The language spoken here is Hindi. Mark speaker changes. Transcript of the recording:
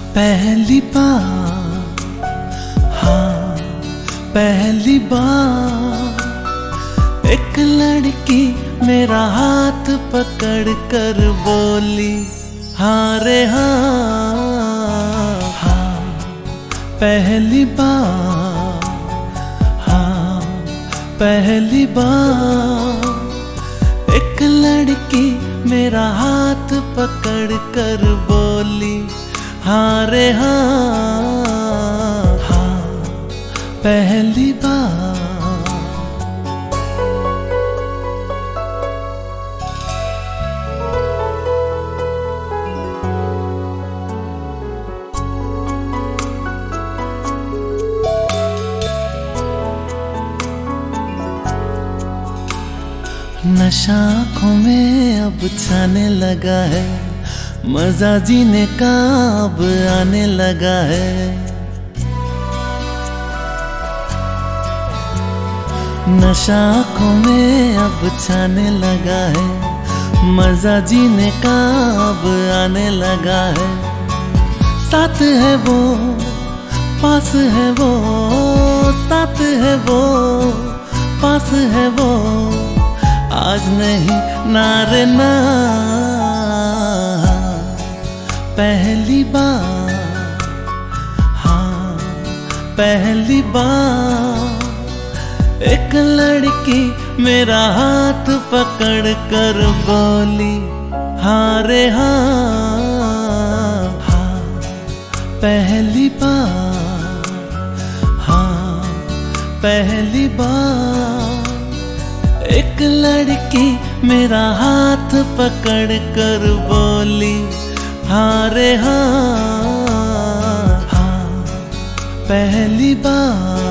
Speaker 1: पहली बार, हाँ पहली बार एक लड़की मेरा हाथ पकड़ कर बोली हाँ रे हाँ। हाँ पहली बार, हाँ पहली बार एक लड़की मेरा हाथ पकड़ कर बोली हाँ रे हाँ। हाँ पहली बार। नशा आँखों में अब छाने लगा है, मजा जीने का अब आने लगा है। नशा आँखों में अब छाने लगा है, मजा जीने का अब आने लगा है। साथ है वो, पास है वो, साथ है वो, पास है वो, आज नहीं ना रे ना। पहली बार, हाँ पहली बार एक लड़की मेरा हाथ पकड़ कर बोली हाँ रे हाँ। हाँ पहली बार, हाँ पहली बार एक लड़की मेरा हाथ पकड़ कर बोली हाँ रे हाँ। हाँ पहली बार।